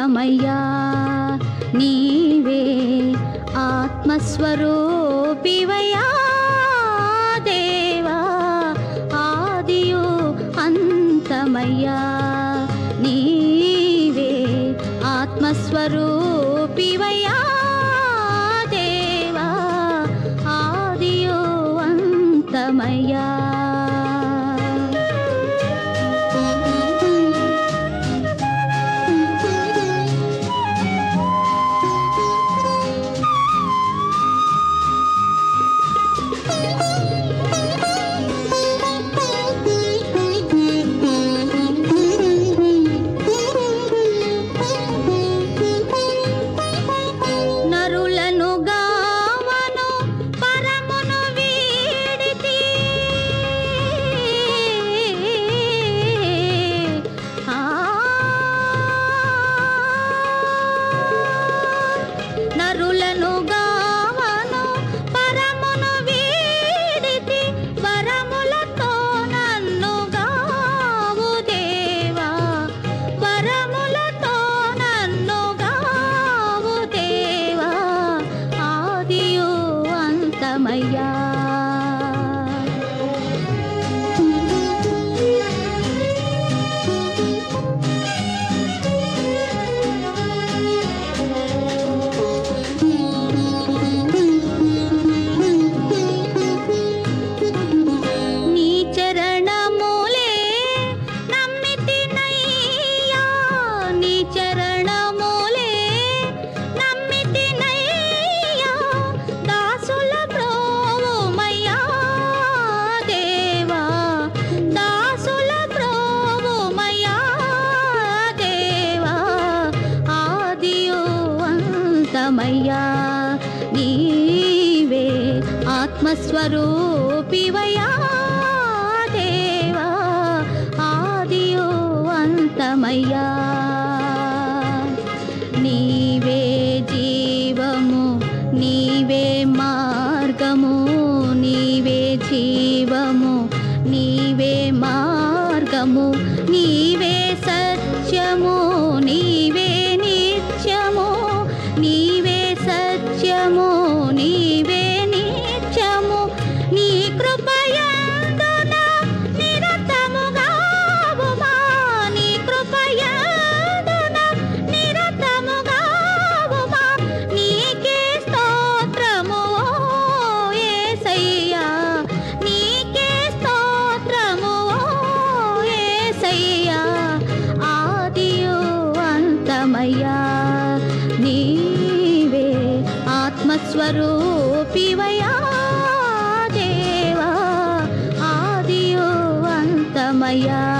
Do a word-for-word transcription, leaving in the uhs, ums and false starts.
అంతమయ్యా నీవే ఆత్మస్వరూపివయ్యా దేవా ఆదియు అంతమయ్యా నీవే ఆత్మస్వరూపివయ్యా దేవా ఆదియు అంతమయ్యా నరులను గావను పరమును వీడితి వరములతో నన్ను గావు దేవా వరములతో నన్ను గావు దేవా ఆదియు అంతమయ్యా అంతమయ్యా నీవే ఆత్మస్వరూపివయ్యా దేవా ఆదియు అంతమయ్యా నీవే జీవము నీవే మార్గము నీవే జీవము నీవే మార్గము నీవే సత్యము నీవే నిత్యము నీవే సత్యము నీవే నిత్యము నీ కృపయందున నిరతముగావుమా నీ కృపయందున నిరతముగావుమా నీకే స్తోత్రము ఓ యేసయ్యా నీకే స్తోత్రము ఓ యేసయ్యా ఆదియు అంతమయ్యా నీవే ఆత్మస్వరూపివయ్యా దేవా ఆదియు అంతమయ్యా